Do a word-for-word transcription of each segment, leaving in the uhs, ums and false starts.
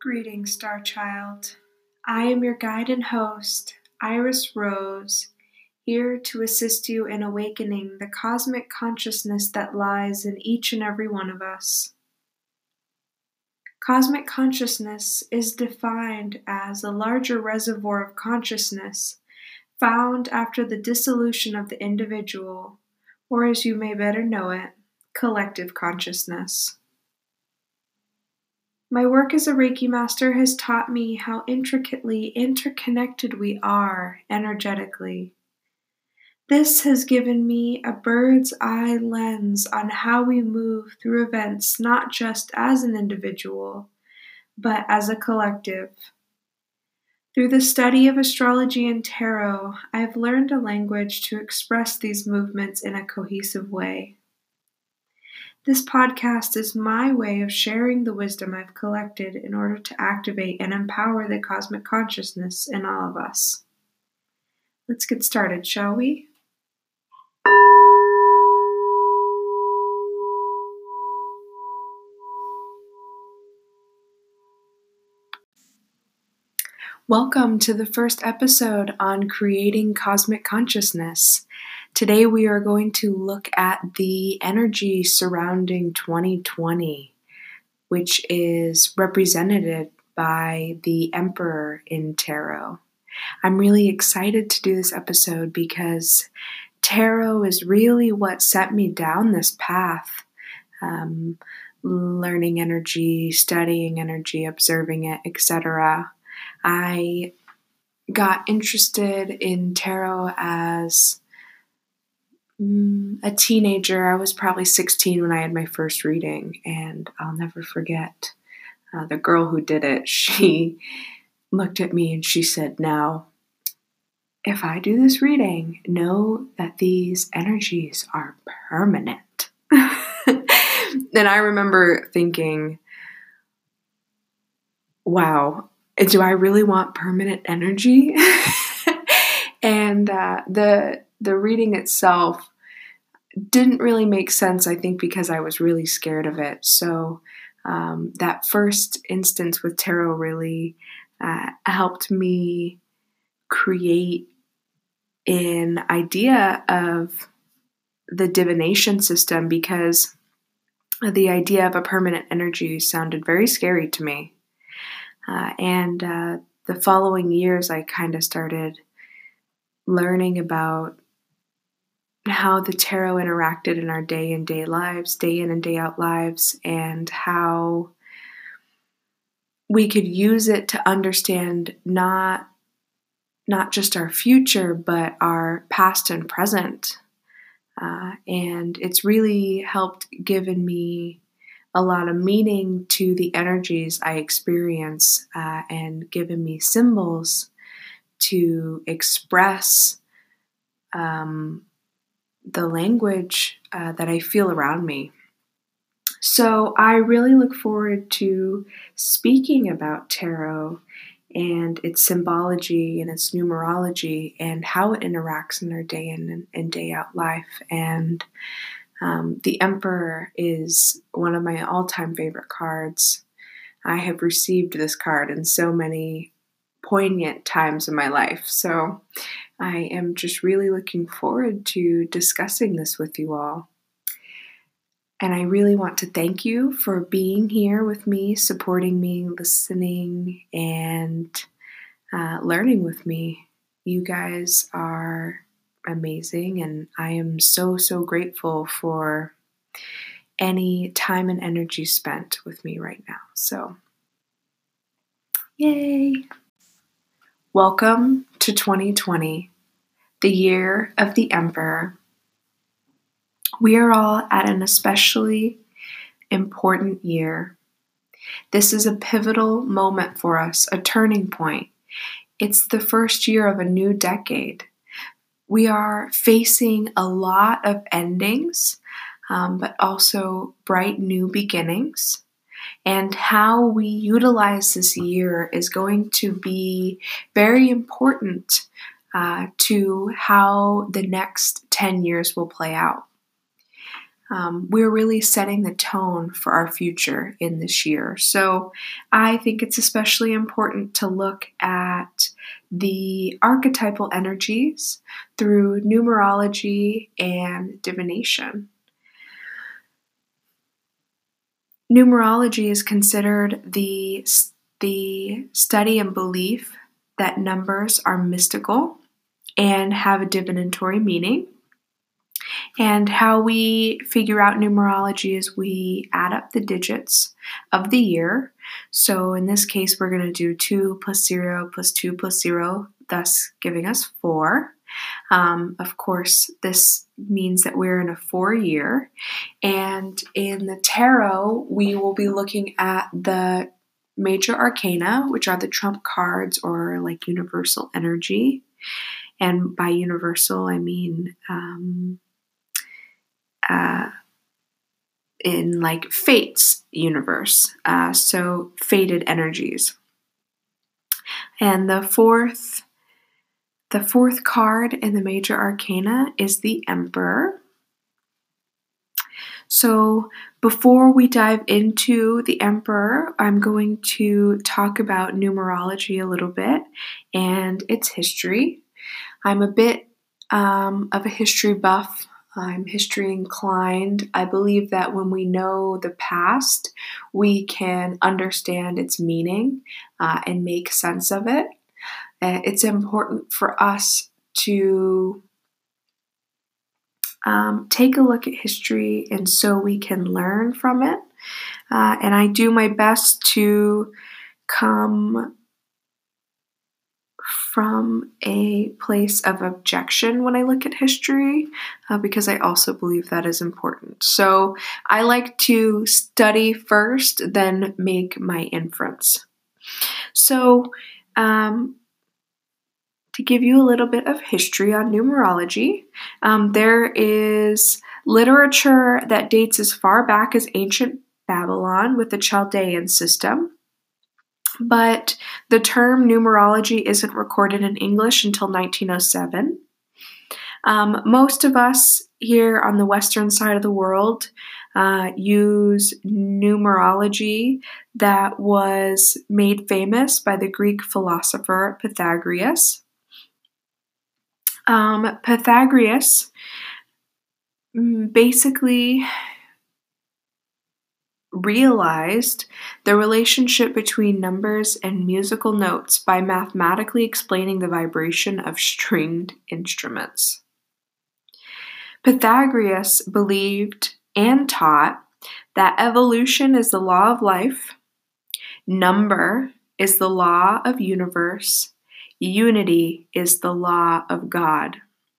Greetings, Star Child. I am your guide and host, Iris Rose, here to assist you in awakening the cosmic consciousness that lies in each and every one of us. Cosmic consciousness is defined as a larger reservoir of consciousness found after the dissolution of the individual, or as you may better know it, collective consciousness. My work as a Reiki master has taught me how intricately interconnected we are energetically. This has given me a bird's eye lens on how we move through events not just as an individual, but as a collective. Through the study of astrology and tarot, I have learned a language to express these movements in a cohesive way. This podcast is my way of sharing the wisdom I've collected in order to activate and empower the cosmic consciousness in all of us. Let's get started, shall we? Welcome to the first episode on creating cosmic consciousness. Today we are going to look at the energy surrounding twenty twenty, which is represented by the Emperor in Tarot. I'm really excited to do this episode because Tarot is really what set me down this path. Um, learning energy, studying energy, observing it, et cetera. I got interested in tarot as mm, a teenager. I was probably sixteen when I had my first reading, and I'll never forget uh, the girl who did it. She looked at me and she said, "Now, if I do this reading, know that these energies are permanent." And I remember thinking, wow, do I really want permanent energy? And uh, the the reading itself didn't really make sense, I think, because I was really scared of it. So um, that first instance with tarot really uh, helped me create an idea of the divination system, because the idea of a permanent energy sounded very scary to me. Uh, and uh, the following years, I kind of started learning about how the tarot interacted in our day in day lives, day in and day out lives, and how we could use it to understand not not just our future, but our past and present. Uh, and it's really helped given me a lot of meaning to the energies I experience uh, and given me symbols to express um, the language uh, that I feel around me. So I really look forward to speaking about tarot and its symbology and its numerology and how it interacts in our day in and day out life. And um, the Emperor is one of my all-time favorite cards. I have received this card in so many poignant times in my life. So I am just really looking forward to discussing this with you all. And I really want to thank you for being here with me, supporting me, listening, and uh, learning with me. You guys are amazing, and I am so, so grateful for any time and energy spent with me right now. So, yay! Welcome to twenty twenty, the year of the Emperor. We are all at an especially important year. This is a pivotal moment for us, a turning point. It's the first year of a new decade. We are facing a lot of endings, um, but also bright new beginnings. And how we utilize this year is going to be very important uh, to how the next ten years will play out. um, we're really setting the tone for our future in this year. So I think it's especially important to look at the archetypal energies through numerology and divination. Numerology is considered the, the study and belief that numbers are mystical and have a divinatory meaning. And how we figure out numerology is we add up the digits of the year. So in this case, we're going to do two plus zero plus two plus zero, thus giving us four. Um, of course, this means that we're in a four year. And in the tarot, we will be looking at the major arcana, which are the trump cards or like universal energy. And by universal, I mean um, uh, in like fate's universe. Uh, so fated energies. And the fourth The fourth card in the major arcana is the Emperor. So before we dive into the Emperor, I'm going to talk about numerology a little bit and its history. I'm a bit um, of a history buff. I'm history inclined. I believe that when we know the past, we can understand its meaning uh, and make sense of it. Uh, it's important for us to um, take a look at history and so we can learn from it. Uh, and I do my best to come from a place of objection when I look at history, uh, because I also believe that is important. So I like to study first, then make my inference. So, um, to give you a little bit of history on numerology, um, there is literature that dates as far back as ancient Babylon with the Chaldean system. But the term numerology isn't recorded in English until nineteen oh seven. Um, most of us here on the western side of the world uh, use numerology that was made famous by the Greek philosopher Pythagoras. Um, Pythagoras basically realized the relationship between numbers and musical notes by mathematically explaining the vibration of stringed instruments. Pythagoras believed and taught that evolution is the law of life, number is the law of universe, unity is the law of God.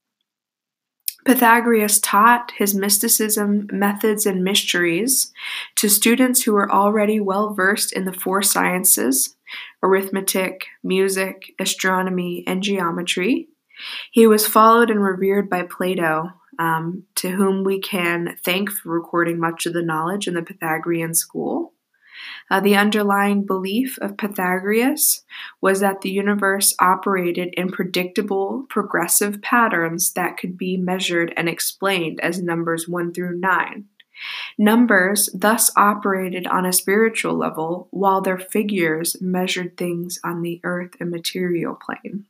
Pythagoras taught his mysticism, methods, and mysteries to students who were already well versed in the four sciences: arithmetic, music, astronomy, and geometry. He was followed and revered by Plato, um, to whom we can thank for recording much of the knowledge in the Pythagorean school. Uh, the underlying belief of Pythagoras was that the universe operated in predictable, progressive patterns that could be measured and explained as numbers one through nine. Numbers thus operated on a spiritual level, while their figures measured things on the earth and material plane.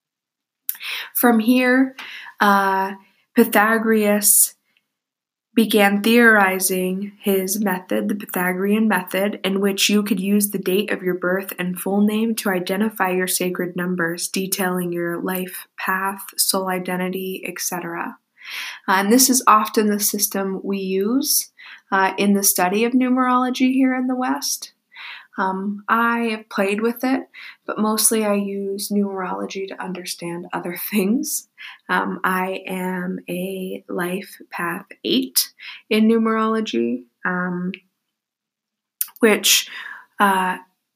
From here, uh, Pythagoras began theorizing his method, the Pythagorean method, in which you could use the date of your birth and full name to identify your sacred numbers, detailing your life path, soul identity, et cetera. Uh, and this is often the system we use uh, in the study of numerology here in the West. Um, I have played with it, but mostly I use numerology to understand other things. Um, I am a life path eight in numerology, um, which uh,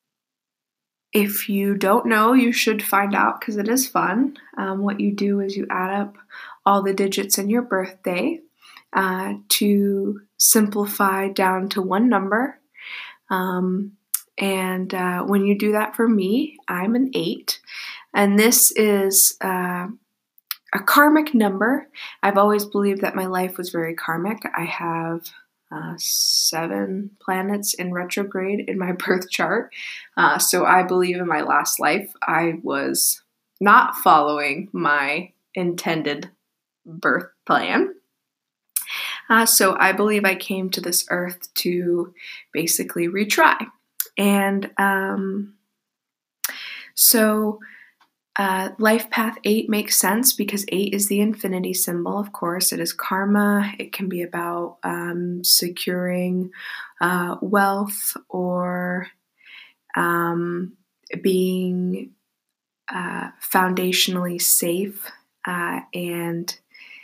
if you don't know, you should find out because it is fun. Um, what you do is you add up all the digits in your birthday uh, to simplify down to one number. Um, And uh, when you do that for me, I'm an eight. And this is uh, a karmic number. I've always believed that my life was very karmic. I have uh, seven planets in retrograde in my birth chart. Uh, so I believe in my last life, I was not following my intended birth plan. Uh, so I believe I came to this earth to basically retry. And um, so uh, life path eight makes sense because eight is the infinity symbol, of course. It is karma. It can be about um, securing uh, wealth or um, being uh, foundationally safe uh, and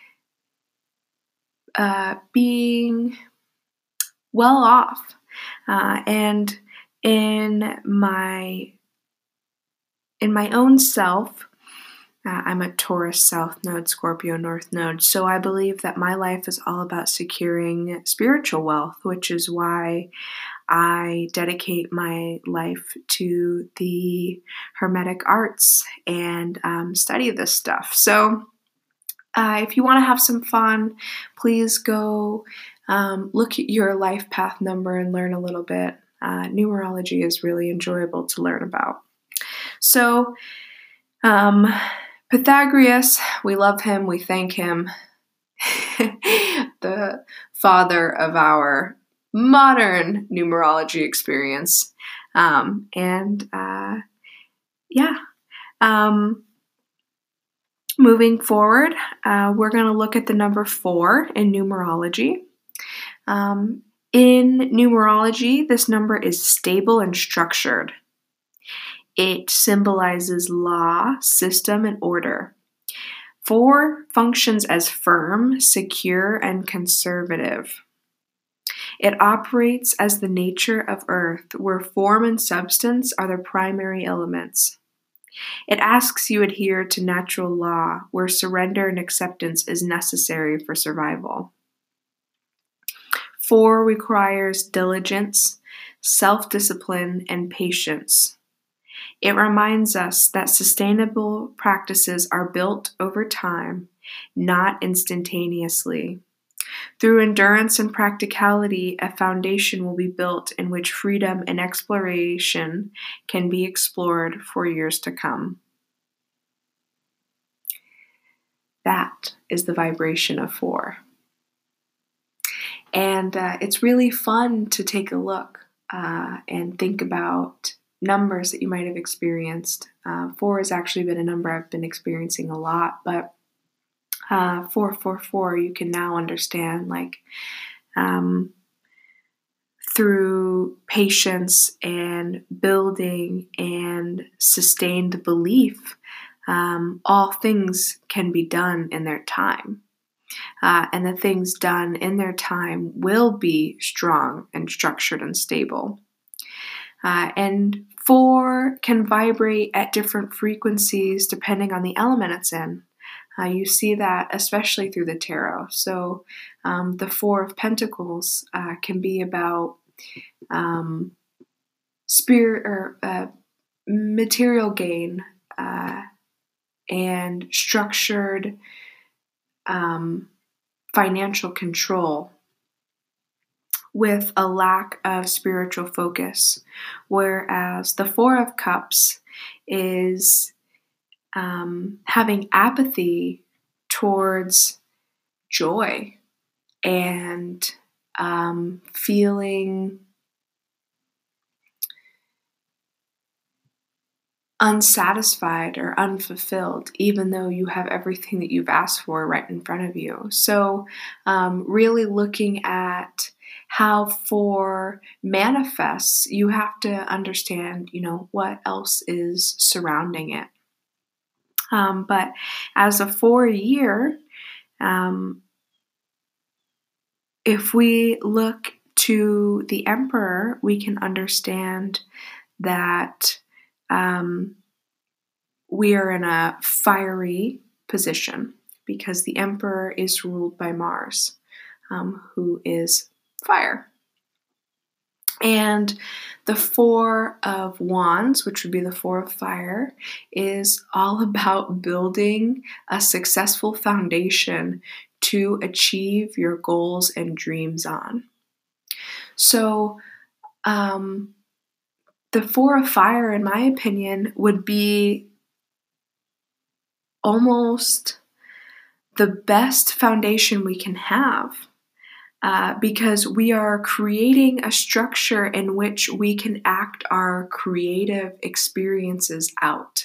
uh, being well off. Uh, and in my in my own self, uh, I'm a Taurus South Node, Scorpio North Node, so I believe that my life is all about securing spiritual wealth, which is why I dedicate my life to the Hermetic arts and um, study this stuff. So uh, if you want to have some fun, please go um, look at your life path number and learn a little bit. Uh, numerology is really enjoyable to learn about. So, um, Pythagoras, we love him, we thank him, the father of our modern numerology experience. Um, and uh, yeah, um, moving forward, uh, we're going to look at the number four in numerology. Um, in numerology, this number is stable and structured. It symbolizes law, system, and order. Four functions as firm, secure, and conservative. It operates as the nature of Earth, where form and substance are the primary elements. It asks you adhere to natural law, where surrender and acceptance is necessary for survival. Four requires diligence, self-discipline, and patience. It reminds us that sustainable practices are built over time, not instantaneously. Through endurance and practicality, a foundation will be built in which freedom and exploration can be explored for years to come. That is the vibration of four. And uh, it's really fun to take a look uh, and think about numbers that you might have experienced. Uh, four has actually been a number I've been experiencing a lot, but uh, four four four, you can now understand, like, um, through patience and building and sustained belief, um, all things can be done in their time. Uh, and the things done in their time will be strong and structured and stable. Uh, and four can vibrate at different frequencies depending on the element it's in. Uh, you see that especially through the tarot. So um, the Four of Pentacles uh, can be about um, spirit or uh, material gain uh, and structured um, financial control, with a lack of spiritual focus, whereas the Four of Cups is um, having apathy towards joy and um, feeling unsatisfied or unfulfilled, even though you have everything that you've asked for right in front of you. So um, really looking at how four manifests, you have to understand, you know, what else is surrounding it. Um, but as a four year, um, if we look to the Emperor, we can understand that um, we are in a fiery position because the Emperor is ruled by Mars, um, who is fire. And the Four of Wands, which would be the Four of Fire, is all about building a successful foundation to achieve your goals and dreams on. So, um, the Four of Fire, in my opinion, would be almost the best foundation we can have. Uh, because we are creating a structure in which we can act our creative experiences out.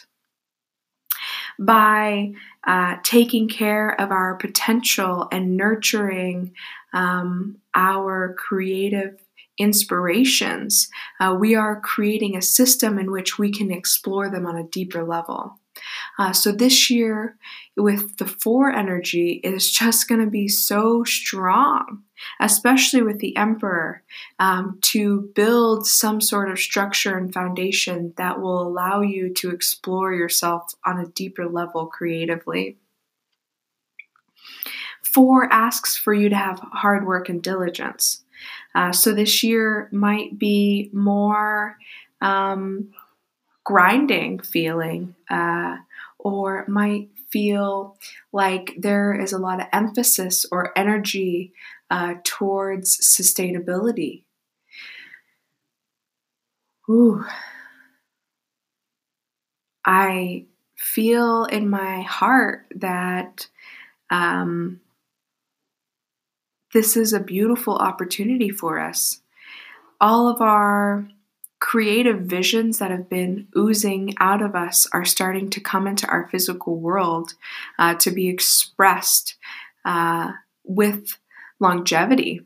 By uh, taking care of our potential and nurturing um, our creative inspirations, uh, we are creating a system in which we can explore them on a deeper level. Uh, so this year, with the Four energy, is just going to be so strong, especially with the Emperor, um, to build some sort of structure and foundation that will allow you to explore yourself on a deeper level creatively. Four asks for you to have hard work and diligence. Uh, so this year might be more um, grinding feeling, uh, or might feel like there is a lot of emphasis or energy uh, towards sustainability. Ooh. I feel in my heart that um, this is a beautiful opportunity for us. All of our creative visions that have been oozing out of us are starting to come into our physical world uh, to be expressed uh, with longevity,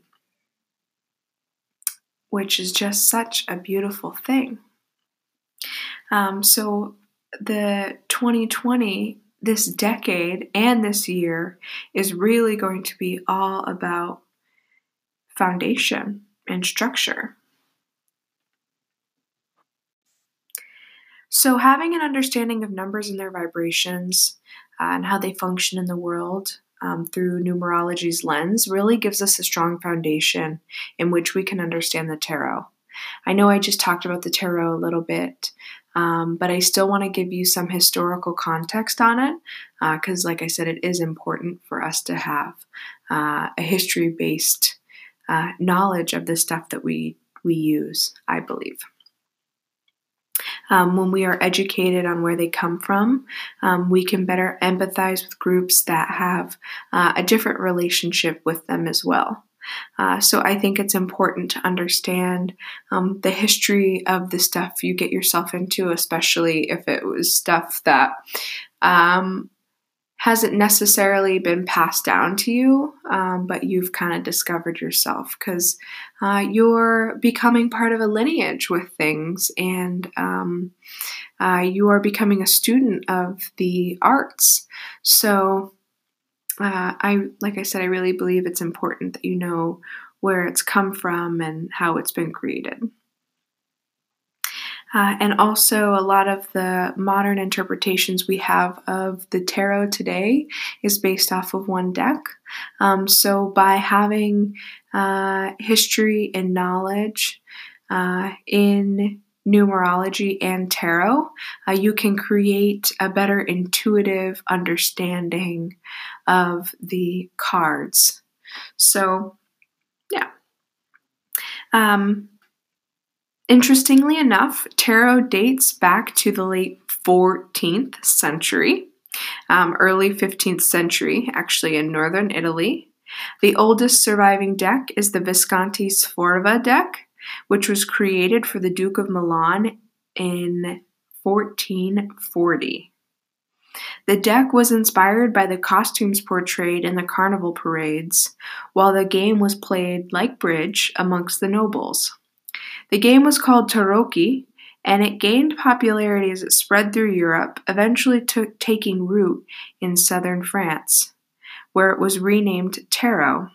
which is just such a beautiful thing. Um, so the twenty twenty, this decade and this year, is really going to be all about foundation and structure. So having an understanding of numbers and their vibrations uh, and how they function in the world um, through numerology's lens really gives us a strong foundation in which we can understand the tarot. I know I just talked about the tarot a little bit, um, but I still want to give you some historical context on it because, uh, like I said, it is important for us to have uh, a history-based uh, knowledge of the stuff that we, we use, I believe. Um, when we are educated on where they come from, um, we can better empathize with groups that have uh, a different relationship with them as well. Uh, so I think it's important to understand um, the history of the stuff you get yourself into, especially if it was stuff that um, hasn't necessarily been passed down to you, um, but you've kind of discovered yourself because uh, you're becoming part of a lineage with things, and um, uh, you are becoming a student of the arts. So uh, I, like I said, I really believe it's important that you know where it's come from and how it's been created. Uh, and also, a lot of the modern interpretations we have of the tarot today is based off of one deck. Um, so by having uh, history and knowledge uh, in numerology and tarot, uh, you can create a better intuitive understanding of the cards. So, yeah. Um, Interestingly enough, tarot dates back to the late fourteenth century, um, early fifteenth century, actually in northern Italy. The oldest surviving deck is the Visconti Sforza deck, which was created for the Duke of Milan in fourteen forty. The deck was inspired by the costumes portrayed in the carnival parades, while the game was played like bridge amongst the nobles. The game was called Tarocchi, and it gained popularity as it spread through Europe, eventually t- taking root in southern France, where it was renamed tarot.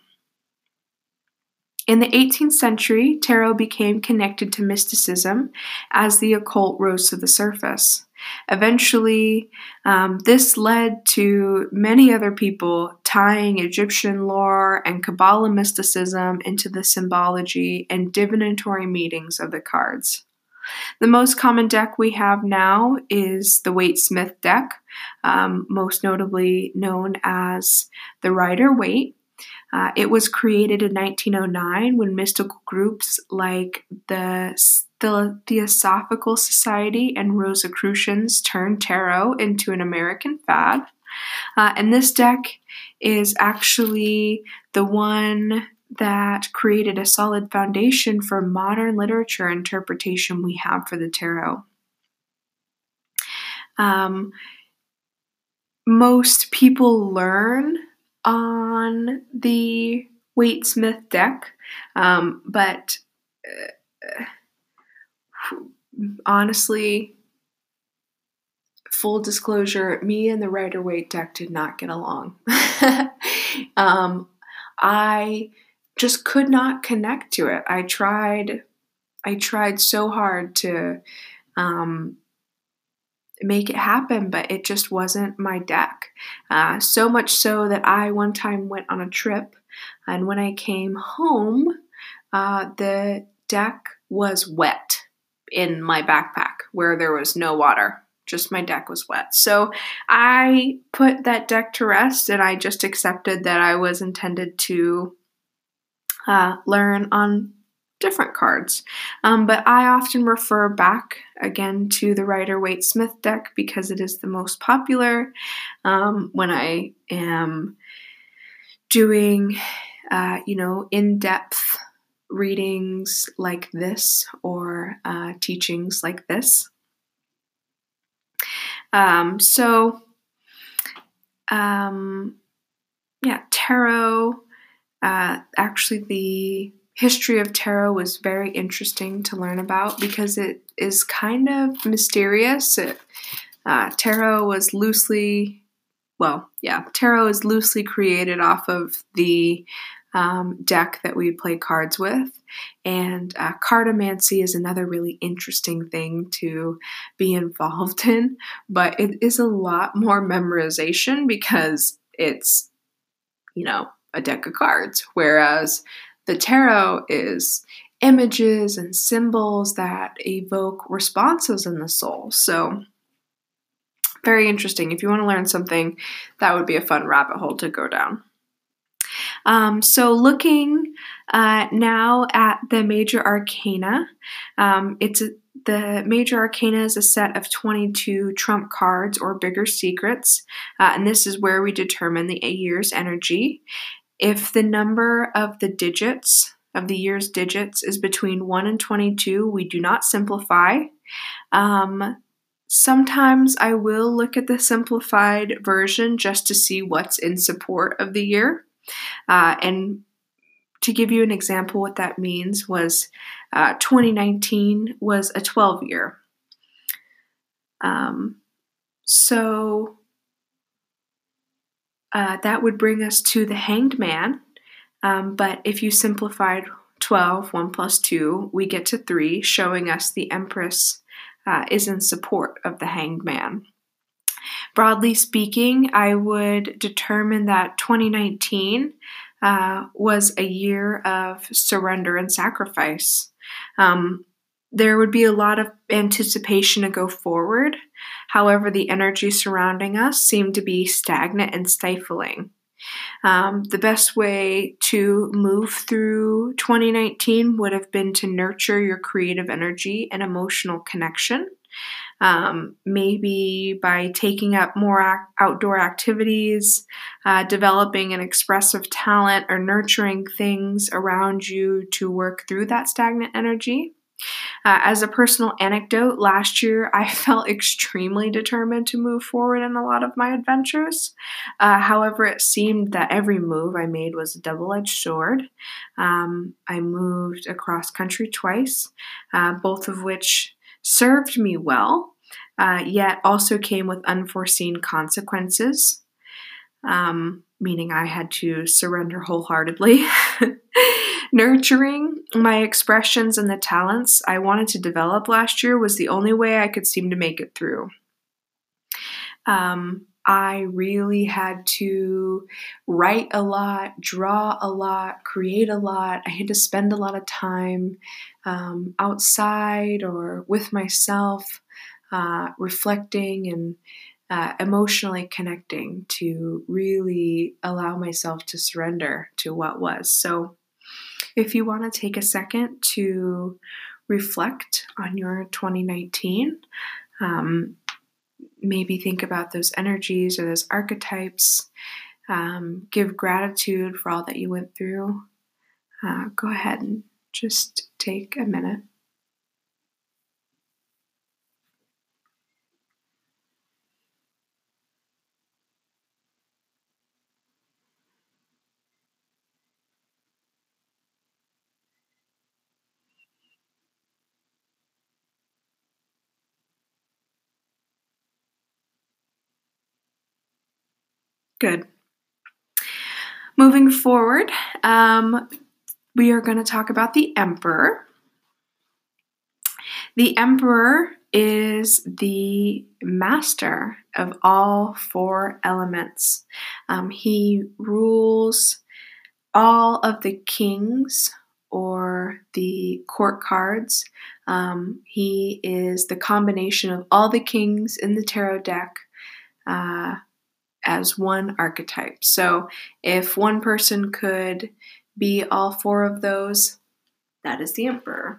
In the eighteenth century, tarot became connected to mysticism as the occult rose to the surface. Eventually, um, this led to many other people tying Egyptian lore and Kabbalah mysticism into the symbology and divinatory meanings of the cards. The most common deck we have now is the Waite-Smith deck, um, most notably known as the Rider-Waite. Uh, it was created in nineteen oh nine when mystical groups like the, the Theosophical Society and Rosicrucians turned tarot into an American fad. Uh, and this deck is actually the one that created a solid foundation for modern literature interpretation we have for the tarot. Um, most people learn on the Waite-Smith deck, um, but uh, honestly, full disclosure, me and the Rider-Waite deck did not get along. um, I just could not connect to it. I tried, I tried so hard to um, make it happen, but it just wasn't my deck. Uh, so much so that I one time went on a trip, and when I came home, uh, the deck was wet in my backpack where there was no water. Just my deck was wet. So I put that deck to rest, and I just accepted that I was intended to uh, learn on different cards. Um, but I often refer back again to the Rider-Waite-Smith deck because it is the most popular um, when I am doing, uh, you know, in-depth readings like this or uh, teachings like this. Um, so, um, yeah, tarot, uh, actually the history of tarot was very interesting to learn about because it is kind of mysterious. It, uh, tarot was loosely, well, yeah, tarot is loosely created off of the um, deck that we play cards with. And uh, cartomancy is another really interesting thing to be involved in, but it is a lot more memorization because it's, you know, a deck of cards, whereas the tarot is images and symbols that evoke responses in the soul. So very interesting. If you want to learn something, that would be a fun rabbit hole to go down. Um, so looking uh, now at the major arcana, um, it's a, the major arcana is a set of twenty-two trump cards or bigger secrets, uh, and this is where we determine the year's energy. If the number of the digits, of the year's digits, is between one and twenty-two, we do not simplify. Um, sometimes I will look at the simplified version just to see what's in support of the year. Uh, and to give you an example, what that means was uh, twenty nineteen was a twelve year. Um, so uh, that would bring us to the Hanged Man. Um, but if you simplified twelve, one plus two, we get to three, showing us the Empress uh, is in support of the Hanged Man. Broadly speaking, I would determine that twenty nineteen uh, was a year of surrender and sacrifice. Um, there would be a lot of anticipation to go forward. However, the energy surrounding us seemed to be stagnant and stifling. Um, the best way to move through twenty nineteen would have been to nurture your creative energy and emotional connection. Um, maybe by taking up more ac- outdoor activities, uh, developing an expressive talent, or nurturing things around you to work through that stagnant energy. Uh, as a personal anecdote, last year I felt extremely determined to move forward in a lot of my adventures. Uh, however, it seemed that every move I made was a double-edged sword. Um, I moved across country twice, uh, both of which served me well, uh, yet also came with unforeseen consequences, um, meaning I had to surrender wholeheartedly. Nurturing my expressions and the talents I wanted to develop last year was the only way I could seem to make it through. Um, I really had to write a lot, draw a lot, create a lot. I had to spend a lot of time um, outside or with myself, uh, reflecting and uh, emotionally connecting to really allow myself to surrender to what was. So, if you want to take a second to reflect on your twenty nineteen, um, maybe think about those energies or those archetypes, um, give gratitude for all that you went through. Uh, go ahead and just take a minute. Good. Moving forward, um, we are going to talk about the Emperor. The Emperor is the master of all four elements. Um, he rules all of the kings or the court cards. Um, he is the combination of all the kings in the tarot deck uh, as one archetype. So if one person could be all four of those, that is the Emperor.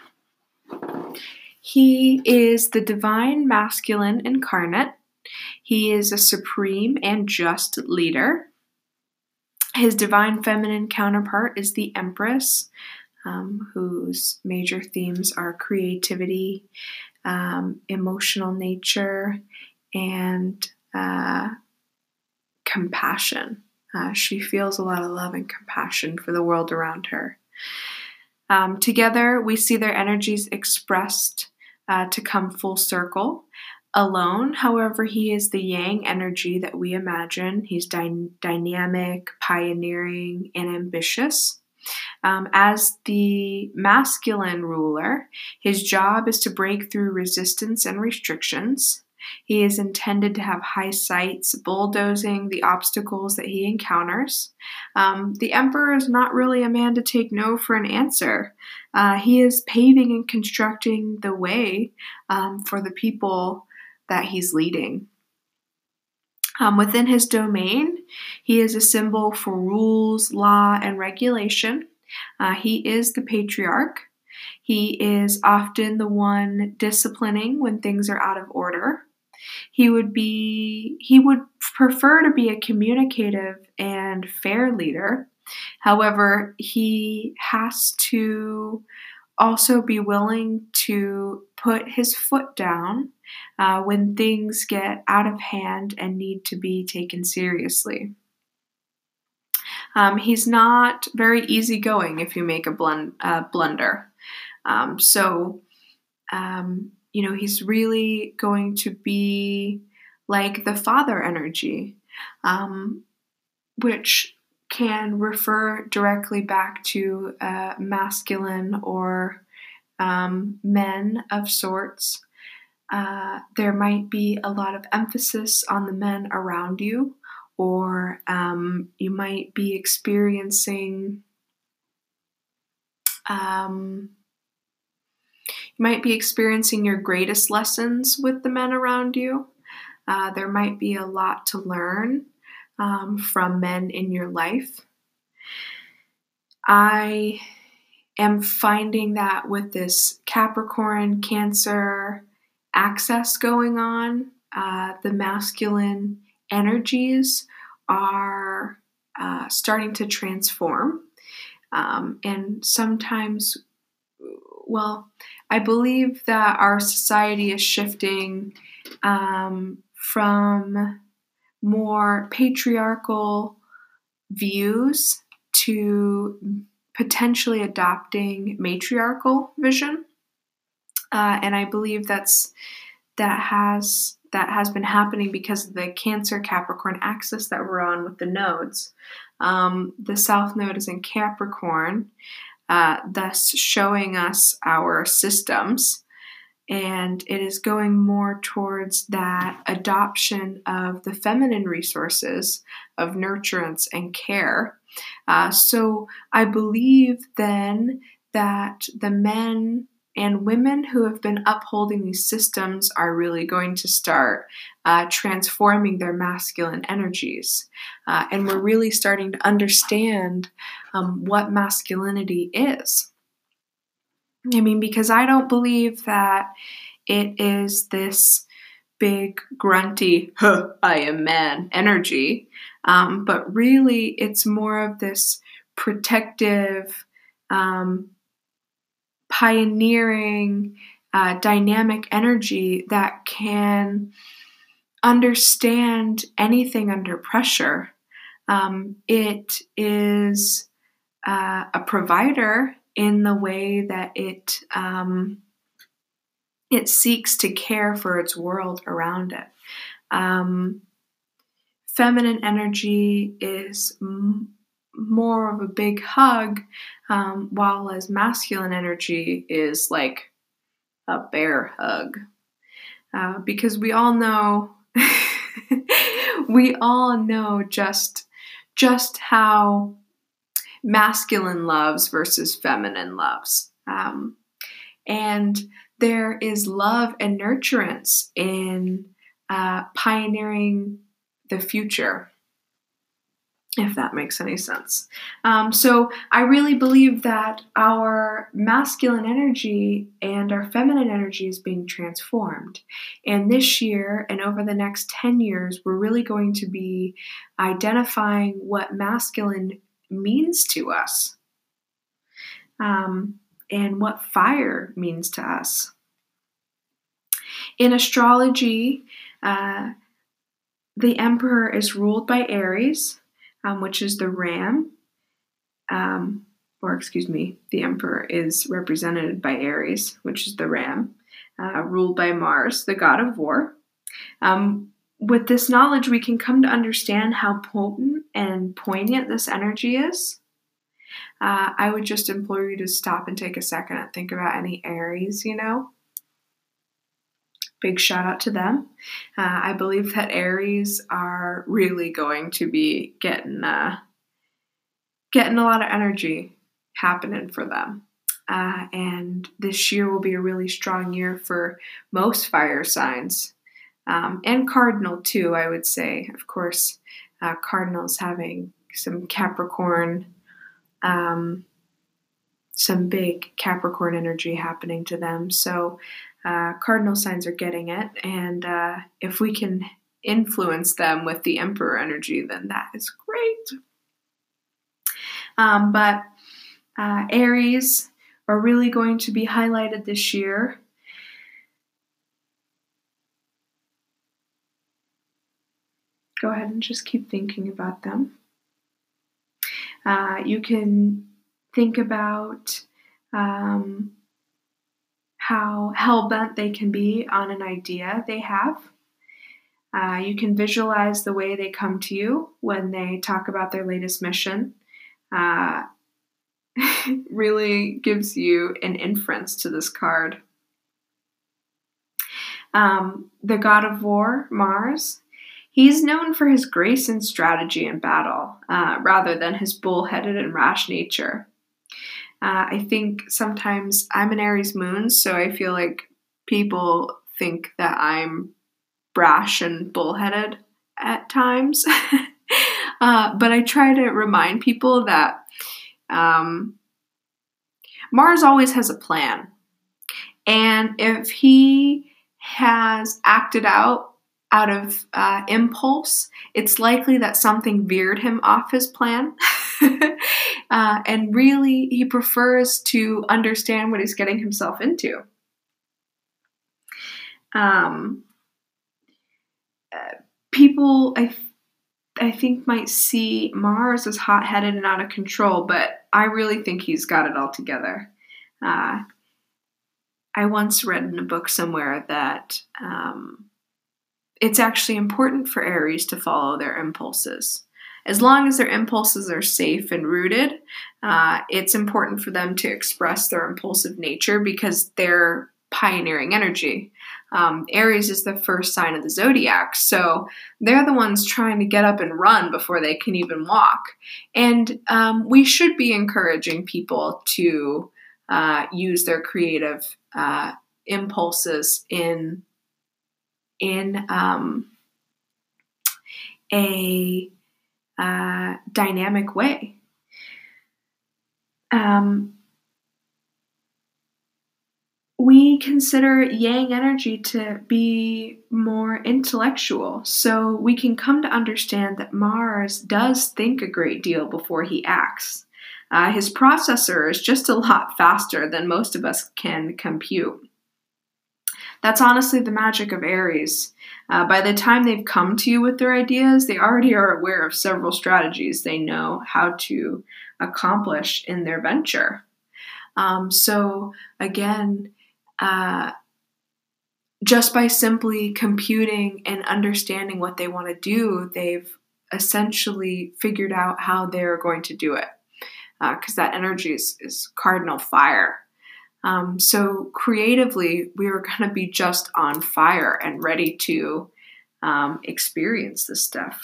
He is the divine masculine incarnate. He is a supreme and just leader. His divine feminine counterpart is the Empress, um, whose major themes are creativity, um, emotional nature, and uh, compassion. Uh, she feels a lot of love and compassion for the world around her. Um, together, we see their energies expressed uh, to come full circle. Alone, however, he is the yang energy that we imagine. He's dy- dynamic, pioneering, and ambitious. Um, as the masculine ruler, his job is to break through resistance and restrictions. He is intended to have high sights, bulldozing the obstacles that he encounters. Um, the Emperor is not really a man to take no for an answer. Uh, he is paving and constructing the way um, for the people that he's leading. Um, within his domain, he is a symbol for rules, law, and regulation. Uh, he is the patriarch. He is often the one disciplining when things are out of order. He would be he would prefer to be a communicative and fair leader. However, he has to also be willing to put his foot down uh, when things get out of hand and need to be taken seriously. Um, he's not very easygoing if you make a blun- uh, blunder. Um, so, um, you know, he's really going to be like the father energy, um, which can refer directly back to uh, masculine or um, men of sorts. Uh, there might be a lot of emphasis on the men around you, or um, you might be experiencing um, you might be experiencing your greatest lessons with the men around you. Uh, there might be a lot to learn um, from men in your life. I am finding that with this Capricorn, Cancer access going on, uh, the masculine energies are uh, starting to transform. Um, and sometimes, well, I believe that our society is shifting um, from more patriarchal views to potentially adopting matriarchal vision, uh, and I believe that's that has that has been happening because of the Cancer Capricorn axis that we're on with the nodes. Um, the South Node is in Capricorn, uh, thus showing us our systems, and it is going more towards that adoption of the feminine resources of nurturance and care. Uh, so I believe then that the men and women who have been upholding these systems are really going to start uh, transforming their masculine energies. Uh, and we're really starting to understand um, what masculinity is. I mean, because I don't believe that it is this big, grunty, huh, I am man energy, um, but really it's more of this protective, um, pioneering, uh, dynamic energy that can understand anything under pressure. Um, it is uh, a provider in the way that it um, it seeks to care for its world around it. Um, feminine energy is m- more of a big hug, um, while as masculine energy is like a bear hug. Uh, because we all know, we all know just just how masculine loves versus feminine loves, um, and there is love and nurturance in uh, pioneering the future, if that makes any sense. Um, so I really believe that our masculine energy and our feminine energy is being transformed. And this year and over the next ten years, we're really going to be identifying what masculine means to us, um, and what fire means to us. In astrology, uh, the emperor is ruled by Aries, um, which is the ram, um, or excuse me, the emperor is represented by Aries, which is the ram, uh, ruled by Mars, the god of war. Um, with this knowledge, we can come to understand how potent and poignant this energy is. Uh, I would just implore you to stop and take a second and think about any Aries you know. Big shout out to them. Uh, I believe that Aries are really going to be getting uh, getting a lot of energy happening for them. Uh, and this year will be a really strong year for most fire signs, um, and Cardinal too, I would say. Of course, uh, Cardinal's having some Capricorn, um, some big Capricorn energy happening to them. So uh, Cardinal signs are getting it. And uh, if we can influence them with the Emperor energy, then that is great. Um, but uh, Aries are really going to be highlighted this year. Go ahead and just keep thinking about them. Uh, you can think about um, how hell-bent they can be on an idea they have. Uh, you can visualize the way they come to you when they talk about their latest mission. Uh, really gives you an inference to this card. Um, the god of war, Mars, he's known for his grace and strategy in battle, uh, rather than his bullheaded and rash nature. Uh, I think sometimes I'm an Aries moon, so I feel like people think that I'm brash and bullheaded at times. uh, but I try to remind people that um, Mars always has a plan. And if he has acted out out of uh, impulse, it's likely that something veered him off his plan. uh, and really, he prefers to understand what he's getting himself into. Um, uh, people, I, I think, might see Mars as hot-headed and out of control, but I really think he's got it all together. Uh, I once read in a book somewhere that um, it's actually important for Aries to follow their impulses. As long as their impulses are safe and rooted, uh, it's important for them to express their impulsive nature because they're pioneering energy. Um, Aries is the first sign of the zodiac, so they're the ones trying to get up and run before they can even walk. And um, we should be encouraging people to uh, use their creative uh, impulses in in um, a uh, dynamic way. Um, we consider yang energy to be more intellectual, so we can come to understand that Mars does think a great deal before he acts. Uh, his processor is just a lot faster than most of us can compute. That's honestly the magic of Aries. Uh, by the time they've come to you with their ideas, they already are aware of several strategies they know how to accomplish in their venture. Um, so again, uh, just by simply computing and understanding what they want to do, they've essentially figured out how they're going to do it, because uh, that energy is, is cardinal fire. Um, so creatively, we are going to be just on fire and ready to um, experience this stuff.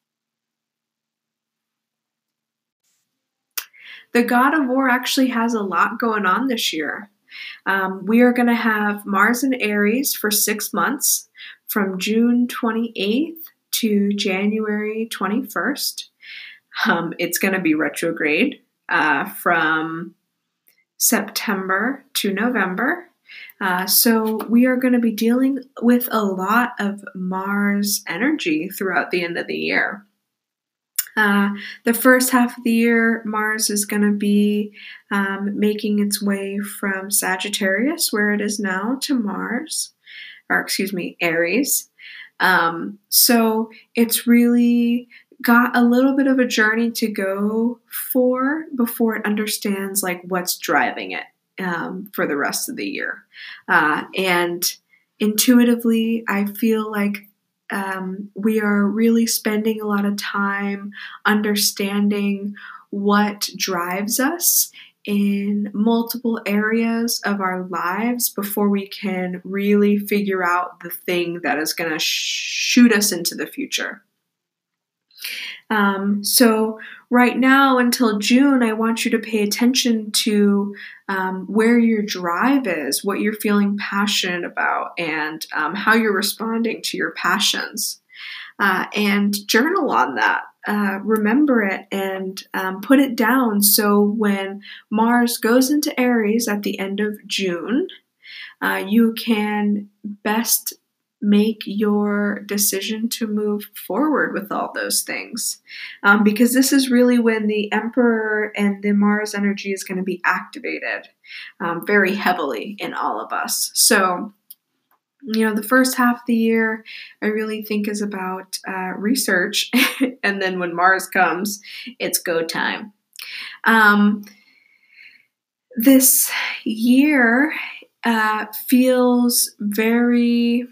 The God of War actually has a lot going on this year. Um, we are going to have Mars in Aries for six months, from June twenty-eighth to January twenty-first. Um, it's going to be retrograde uh, from September to November. Uh, so we are going to be dealing with a lot of Mars energy throughout the end of the year. Uh, the first half of the year, Mars is going to be um, making its way from Sagittarius, where it is now, to Mars, or excuse me, Aries. Um, so it's really got a little bit of a journey to go for before it understands like what's driving it um, for the rest of the year. Uh, and intuitively, I feel like Um, we are really spending a lot of time understanding what drives us in multiple areas of our lives before we can really figure out the thing that is going to sh- shoot us into the future. Um, so right now until June, I want you to pay attention to um, where your drive is, what you're feeling passionate about, and um, how you're responding to your passions. Uh, and journal on that. Uh, remember it and um, put it down so when Mars goes into Aries at the end of June, uh, you can best make your decision to move forward with all those things. Um, because this is really when the Emperor and the Mars energy is going to be activated um, very heavily in all of us. So, you know, the first half of the year, I really think is about uh, research. And then when Mars comes, it's go time. Um, this year uh, feels very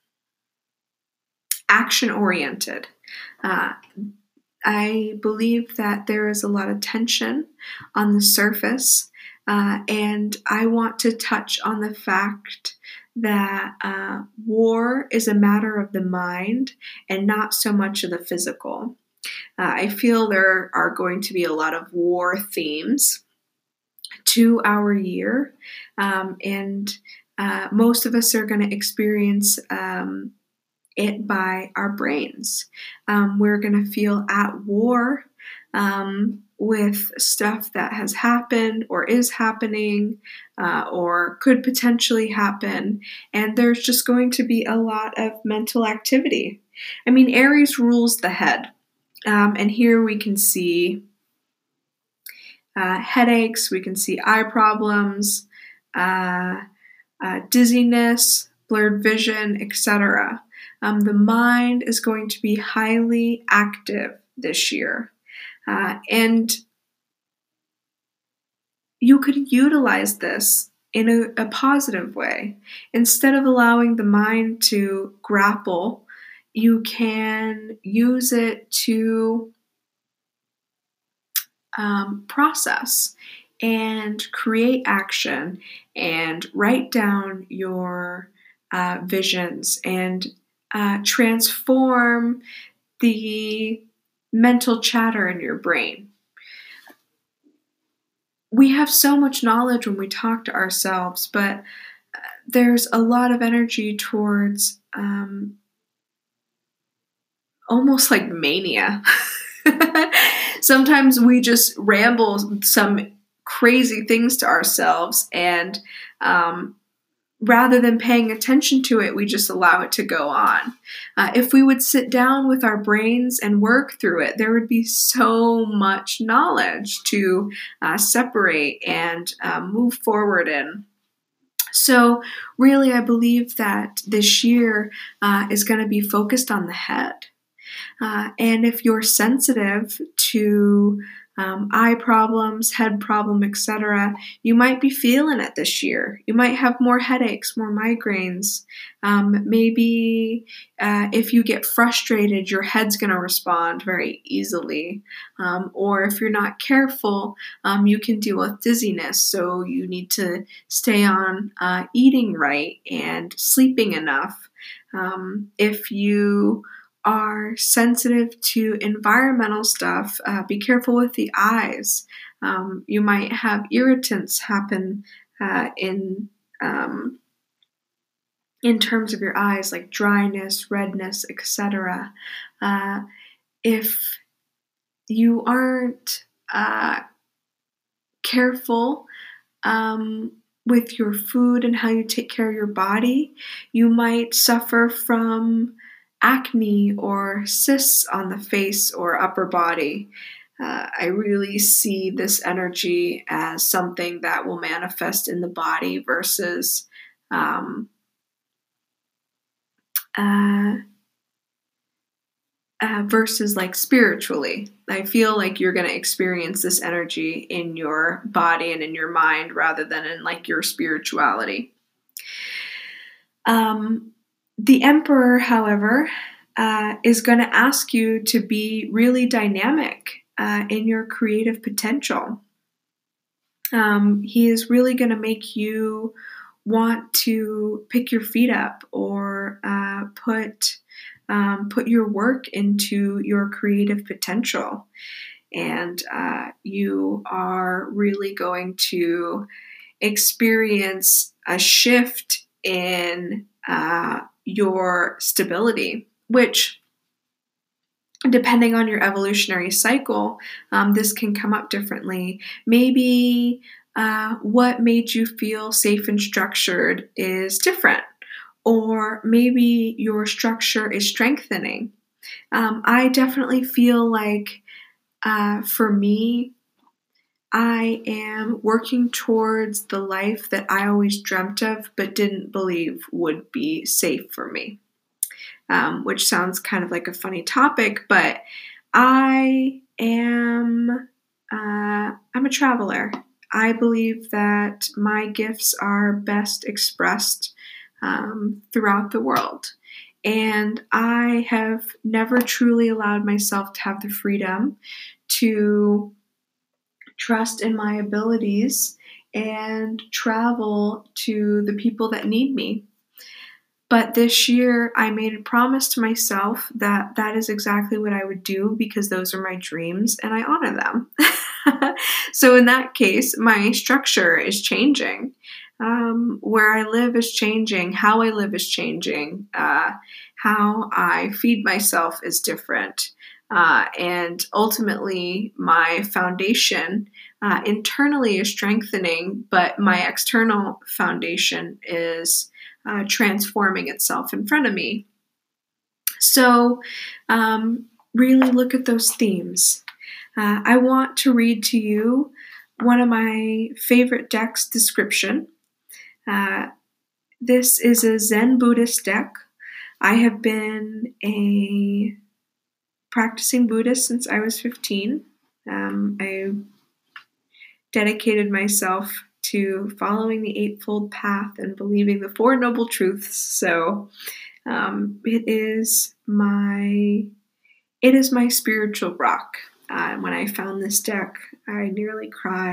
action-oriented. Uh, I believe that there is a lot of tension on the surface, uh, and I want to touch on the fact that uh, war is a matter of the mind and not so much of the physical. Uh, I feel there are going to be a lot of war themes to our year, um, and uh, most of us are going to experience um, it by our brains. Um, we're going to feel at war um, with stuff that has happened or is happening uh, or could potentially happen. And there's just going to be a lot of mental activity. I mean, Aries rules the head. Um, and here we can see uh, headaches, we can see eye problems, uh, uh, dizziness, blurred vision, et cetera. Um, the mind is going to be highly active this year. Uh, and you could utilize this in a, a positive way. Instead of allowing the mind to grapple, you can use it to um, process and create action and write down your uh, visions and uh, transform the mental chatter in your brain. We have so much knowledge when we talk to ourselves, but there's a lot of energy towards um, almost like mania. Sometimes we just ramble some crazy things to ourselves, and um, rather than paying attention to it, we just allow it to go on. Uh, if we would sit down with our brains and work through it, there would be so much knowledge to uh, separate and uh, move forward in. So really, I believe that this year uh, is going to be focused on the head. Uh, and if you're sensitive to um, eye problems, head problem, et cetera, you might be feeling it this year. You might have more headaches, more migraines. Um, maybe uh, if you get frustrated, your head's going to respond very easily. Um, or if you're not careful, um, you can deal with dizziness. So you need to stay on uh, eating right and sleeping enough. Um, if you are sensitive to environmental stuff, uh, be careful with the eyes. Um, you might have irritants happen uh, in um, in terms of your eyes, like dryness, redness, et cetera. Uh, if you aren't uh, careful um, with your food and how you take care of your body, you might suffer from acne or cysts on the face or upper body. Uh, I really see this energy as something that will manifest in the body versus um, uh, uh, versus like spiritually. I feel like you're going to experience this energy in your body and in your mind rather than in like your spirituality. Um, The Emperor, however, uh, is going to ask you to be really dynamic uh, in your creative potential. Um, he is really going to make you want to pick your feet up or uh, put um, put your work into your creative potential. And uh, you are really going to experience a shift in uh, your stability, which, depending on your evolutionary cycle, um, this can come up differently. Maybe uh, what made you feel safe and structured is different, or maybe your structure is strengthening. Um, I definitely feel like uh, for me, I am working towards the life that I always dreamt of but didn't believe would be safe for me, um, which sounds kind of like a funny topic, but I am uh, I'm a traveler. I believe that my gifts are best expressed um, throughout the world. And I have never truly allowed myself to have the freedom to trust in my abilities and travel to the people that need me. But this year, I made a promise to myself that that is exactly what I would do because those are my dreams and I honor them. So in that case, my structure is changing. Um, where I live is changing. How I live is changing. Uh, how I feed myself is different. Uh, and ultimately, my foundation uh, internally is strengthening, but my external foundation is uh, transforming itself in front of me. So, um, really look at those themes. Uh, I want to read to you one of my favorite decks description. Uh, this is a Zen Buddhist deck. I have been a practicing Buddhist since I was fifteen. Um, I dedicated myself to following the Eightfold Path and believing the Four Noble Truths. So um, it is my it is my spiritual rock. Uh, when I found this deck, I nearly cried.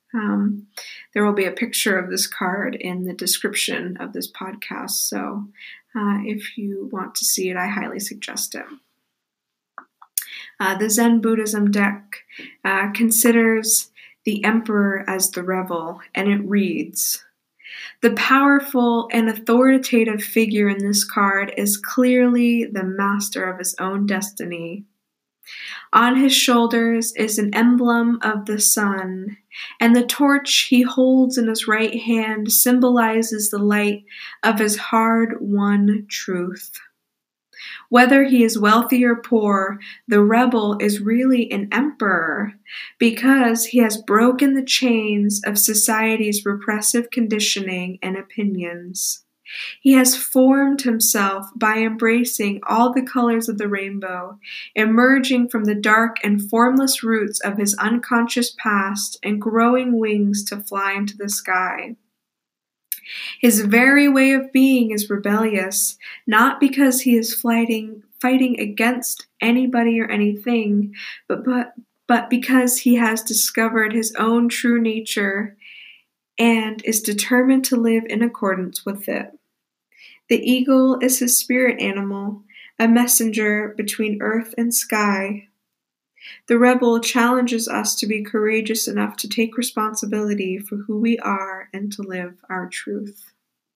Um, there will be a picture of this card in the description of this podcast, so uh, if you want to see it, I highly suggest it. Uh, the Zen Buddhism deck uh, considers the Emperor as the rebel, and it reads, "The powerful and authoritative figure in this card is clearly the master of his own destiny. On his shoulders is an emblem of the sun, and the torch he holds in his right hand symbolizes the light of his hard-won truth. Whether he is wealthy or poor, the rebel is really an emperor because he has broken the chains of society's repressive conditioning and opinions. He has formed himself by embracing all the colors of the rainbow, emerging from the dark and formless roots of his unconscious past and growing wings to fly into the sky. His very way of being is rebellious, not because he is fighting, fighting against anybody or anything, but, but, but because he has discovered his own true nature and is determined to live in accordance with it. The eagle is his spirit animal, a messenger between earth and sky. The rebel challenges us to be courageous enough to take responsibility for who we are and to live our truth."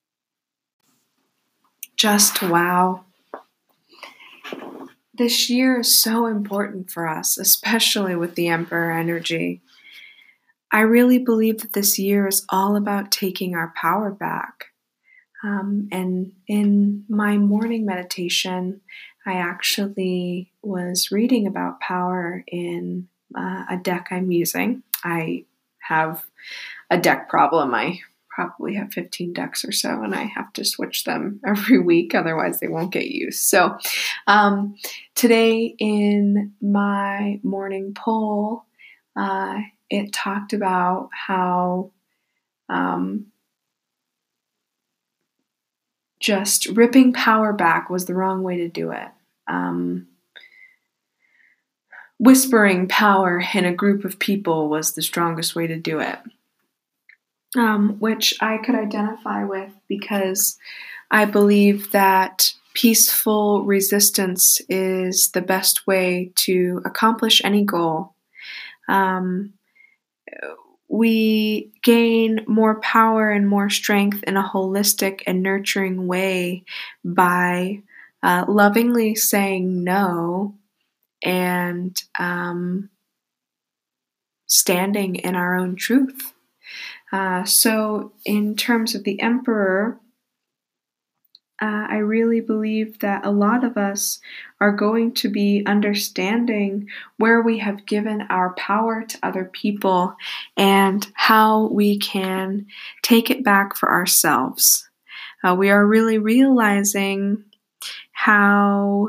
Just wow. This year is so important for us, especially with the Emperor energy. I really believe that this year is all about taking our power back. Um, and in my morning meditation, I actually was reading about power in uh, a deck I'm using. I have a deck problem. I probably have fifteen decks or so, and I have to switch them every week, otherwise they won't get used. So um, today in my morning poll, uh, it talked about how um, just ripping power back was the wrong way to do it. Um, whispering power in a group of people was the strongest way to do it, um, which I could identify with because I believe that peaceful resistance is the best way to accomplish any goal. Um, We gain more power and more strength in a holistic and nurturing way by uh, lovingly saying no and um, standing in our own truth. Uh, so in terms of the Emperor, Uh, I really believe that a lot of us are going to be understanding where we have given our power to other people and how we can take it back for ourselves. Uh, we are really realizing how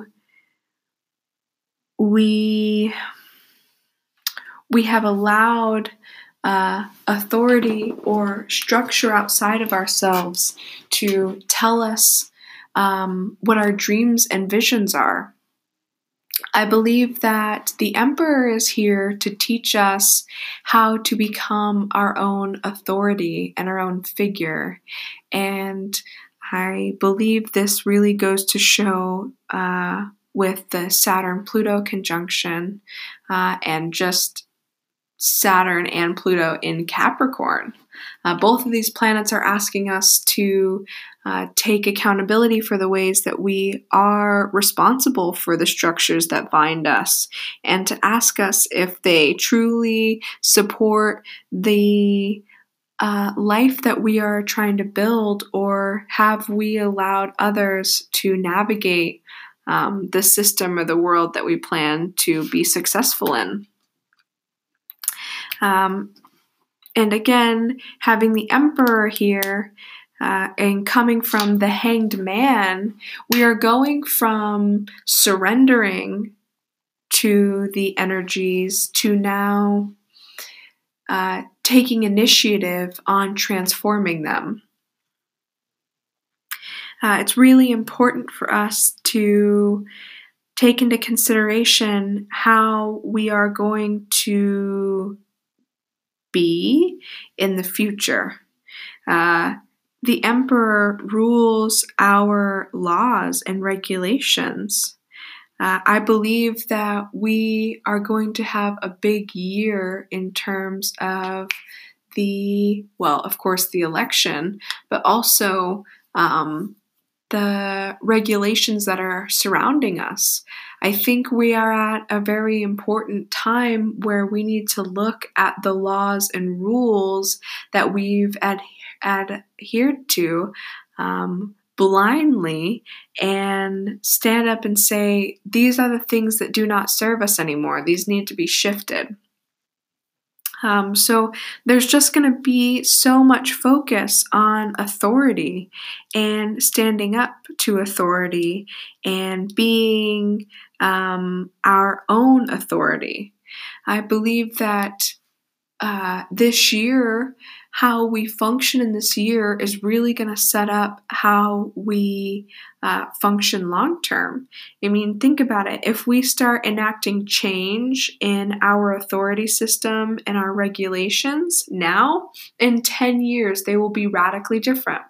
we we have allowed uh, authority or structure outside of ourselves to tell us Um, what our dreams and visions are. I believe that the Emperor is here to teach us how to become our own authority and our own figure. And I believe this really goes to show uh, with the Saturn-Pluto conjunction uh, and just Saturn and Pluto in Capricorn. Uh, both of these planets are asking us to uh, take accountability for the ways that we are responsible for the structures that bind us, and to ask us if they truly support the uh, life that we are trying to build, or have we allowed others to navigate um, the system or the world that we plan to be successful in. Um, and again, having the Emperor here uh, and coming from the Hanged Man, we are going from surrendering to the energies to now uh, taking initiative on transforming them. Uh, it's really important for us to take into consideration how we are going to be in the future. Uh, the emperor rules our laws and regulations. Uh, I believe that we are going to have a big year in terms of the, well, of course, the election, but also um, the regulations that are surrounding us. I think we are at a very important time where we need to look at the laws and rules that we've ad- adhered to um, blindly and stand up and say, these are the things that do not serve us anymore. These need to be shifted. Um, so there's just going to be so much focus on authority and standing up to authority and being um, our own authority. I believe that uh, this year, how we function in this year is really going to set up how we uh, function long term. I mean, think about it. If we start enacting change in our authority system and our regulations now, in ten years, they will be radically different.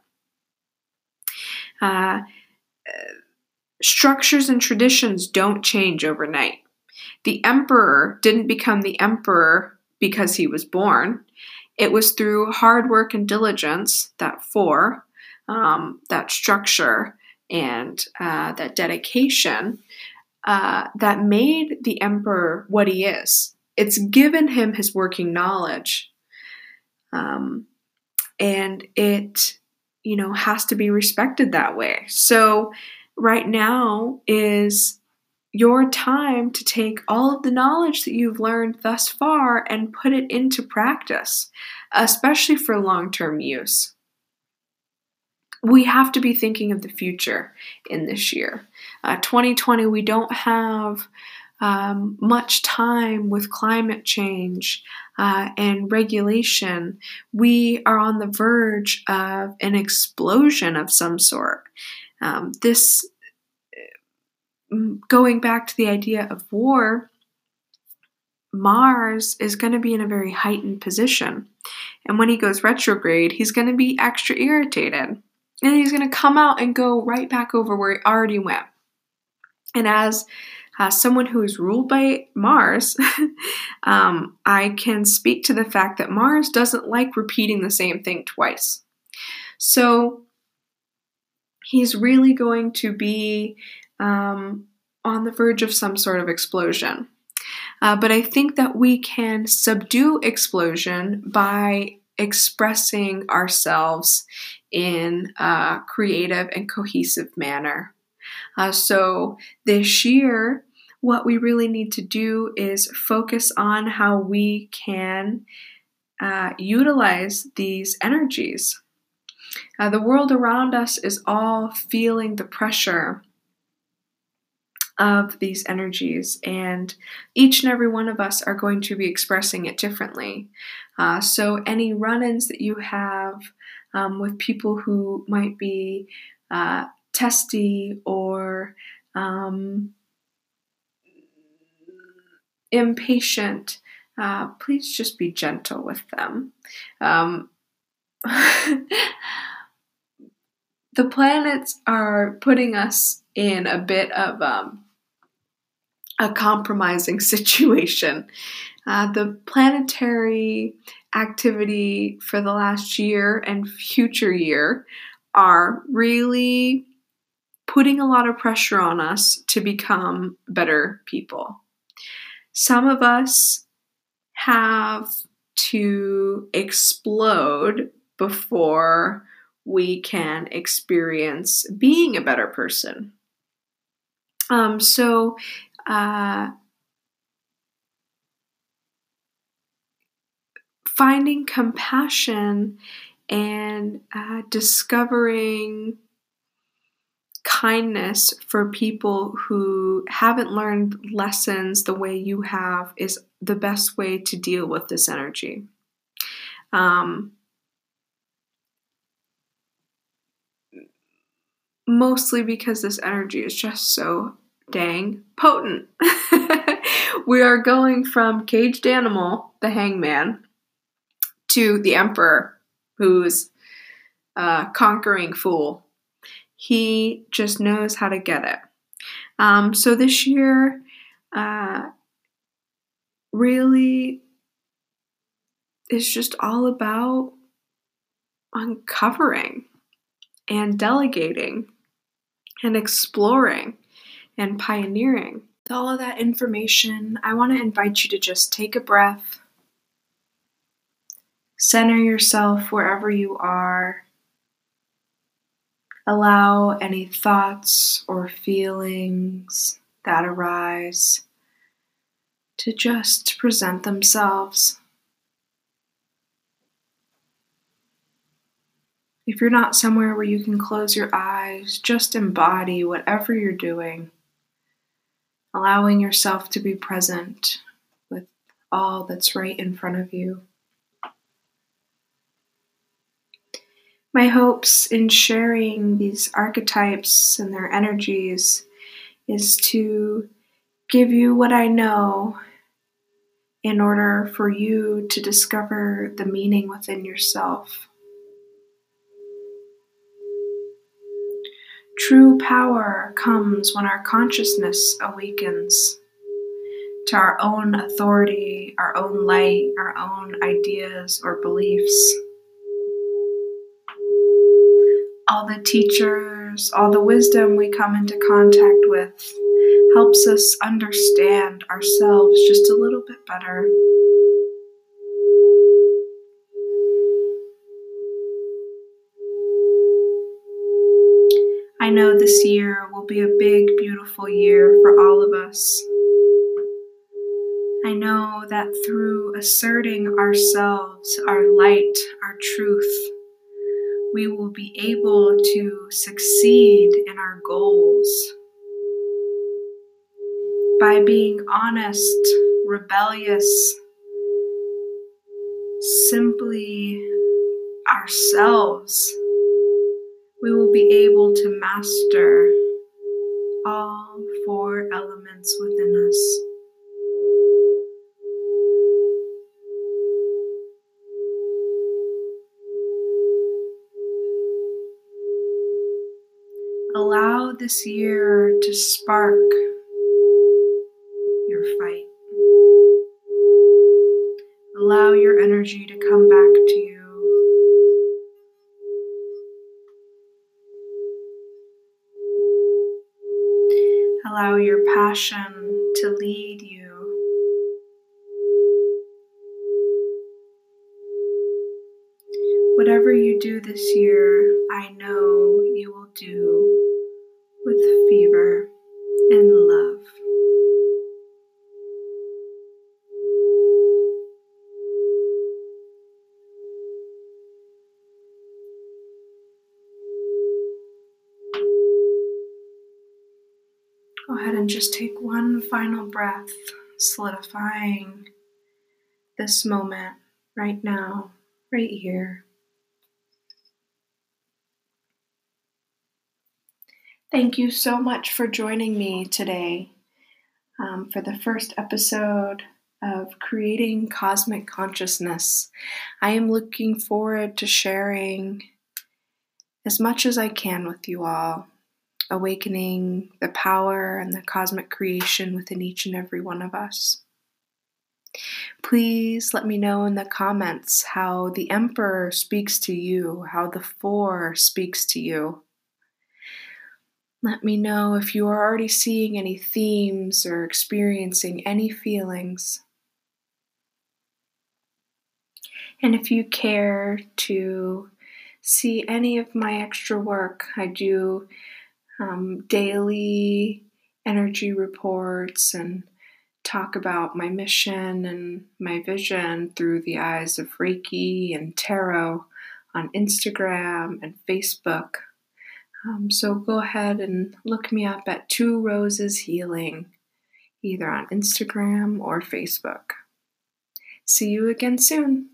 Uh, structures and traditions don't change overnight. The emperor didn't become the emperor because he was born. It was through hard work and diligence, that four, um, that structure, and uh, that dedication uh, that made the emperor what he is. It's given him his working knowledge, um, and it, you know, has to be respected that way. So right now is your time to take all of the knowledge that you've learned thus far and put it into practice, especially for long-term use. We have to be thinking of the future in this year. Uh, twenty twenty, we don't have um, much time with climate change uh, and regulation. We are on the verge of an explosion of some sort. Um, this Going back to the idea of war, Mars is going to be in a very heightened position. And when he goes retrograde, he's going to be extra irritated. And he's going to come out and go right back over where he already went. And as uh, someone who is ruled by Mars, um, I can speak to the fact that Mars doesn't like repeating the same thing twice. So he's really going to be Um, on the verge of some sort of explosion. Uh, but I think that we can subdue explosion by expressing ourselves in a creative and cohesive manner. Uh, so this year, what we really need to do is focus on how we can uh, utilize these energies. Uh, the world around us is all feeling the pressure of these energies, and each and every one of us are going to be expressing it differently. Uh, so any run-ins that you have um, with people who might be uh, testy or um, impatient, uh, please just be gentle with them. Um, the planets are putting us in a bit of um, a compromising situation. Uh, the planetary activity for the last year and future year are really putting a lot of pressure on us to become better people. Some of us have to explode before we can experience being a better person. Um, so, uh, finding compassion and uh, discovering kindness for people who haven't learned lessons the way you have is the best way to deal with this energy. Um, mostly because this energy is just so dang potent. We are going from caged animal, the hangman, to the emperor, who's a conquering fool. He just knows how to get it. Um, so this year, uh, really is just all about uncovering and delegating and exploring and pioneering. With all of that information, I want to invite you to just take a breath, center yourself wherever you are, allow any thoughts or feelings that arise to just present themselves. If you're not somewhere where you can close your eyes, just embody whatever you're doing, allowing yourself to be present with all that's right in front of you. My hopes in sharing these archetypes and their energies is to give you what I know in order for you to discover the meaning within yourself. True power comes when our consciousness awakens to our own authority, our own light, our own ideas or beliefs. All the teachers, all the wisdom we come into contact with helps us understand ourselves just a little bit better. I know this year will be a big, beautiful year for all of us. I know that through asserting ourselves, our light, our truth, we will be able to succeed in our goals. By being honest, rebellious, simply ourselves, we will be able to master all four elements within us. Allow this year to spark your fight. Allow your energy to come back to you. Allow your passion to lead you. Whatever you do this year, I know you will do with fever and love. Go ahead and just take one final breath, solidifying this moment right now, right here. Thank you so much for joining me today um, for the first episode of Creating Cosmic Consciousness. I am looking forward to sharing as much as I can with you all, awakening the power and the cosmic creation within each and every one of us. Please let me know in the comments how the Emperor speaks to you, how the Four speaks to you. Let me know if you are already seeing any themes or experiencing any feelings. And if you care to see any of my extra work, I do um, daily energy reports and talk about my mission and my vision through the eyes of Reiki and Tarot on Instagram and Facebook. Um, so go ahead and look me up at Two Roses Healing, either on Instagram or Facebook. See you again soon.